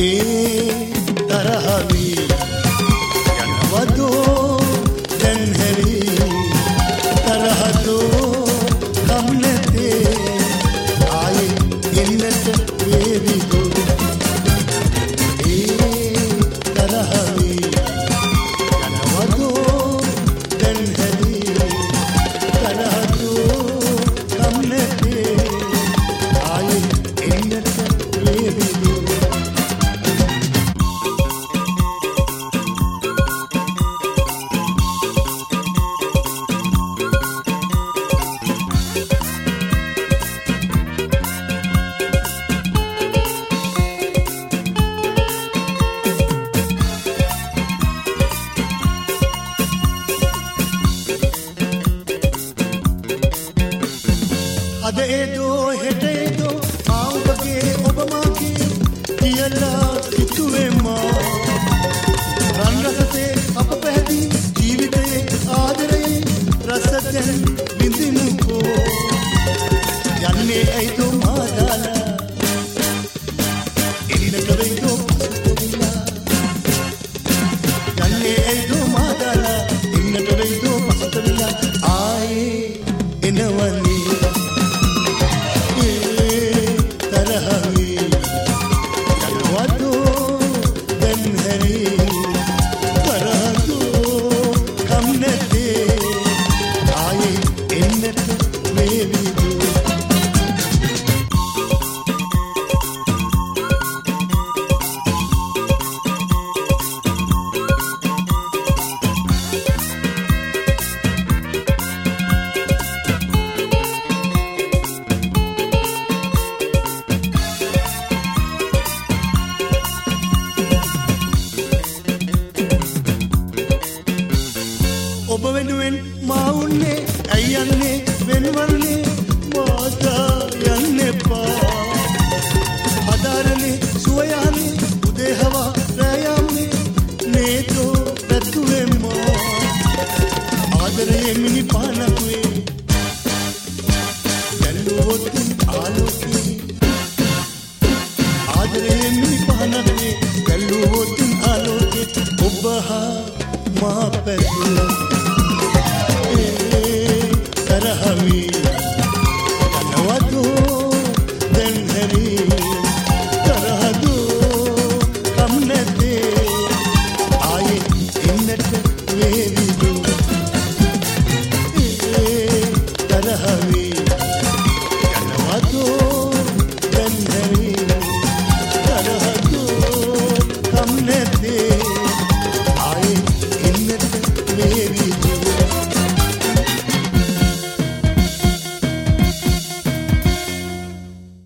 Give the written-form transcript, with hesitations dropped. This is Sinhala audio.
අද ඒදෝ හෙට ඒදෝ ආවගේ ඔබ මාගේ කියලා හිතුවෙමා රන් රසතේ අප පැහැදී ජීවිතයේ ආදරේ රස දැන් විඳිමුකෝ යන්නේ ඇයිදෝ මාදාලා එළිනට වෙයිදෝ පසුතවිලා යන්නේ ඇයිදෝ මාදාලා එළිනට වෙයිදෝ පසුතවිලා ආයේ එනවනේ ඔබ වෙනුවෙන් මා උන්නේ ඇයි යන්නේ වෙනවන්නේ මාතා යන්න එපා හදාරනේ සුවයන්නේ උදේ හවා රැ යන්නේ නේතෝ පැතුවෙම්මා ආදරේ මිනි පානකුවේ දැල්ලුවොත් ආලෝකේ ආදරේ මිනි පානකුවේ දැල්ලුවොත් ආලෝකේ ඔබ හා මා පැතුවා तरह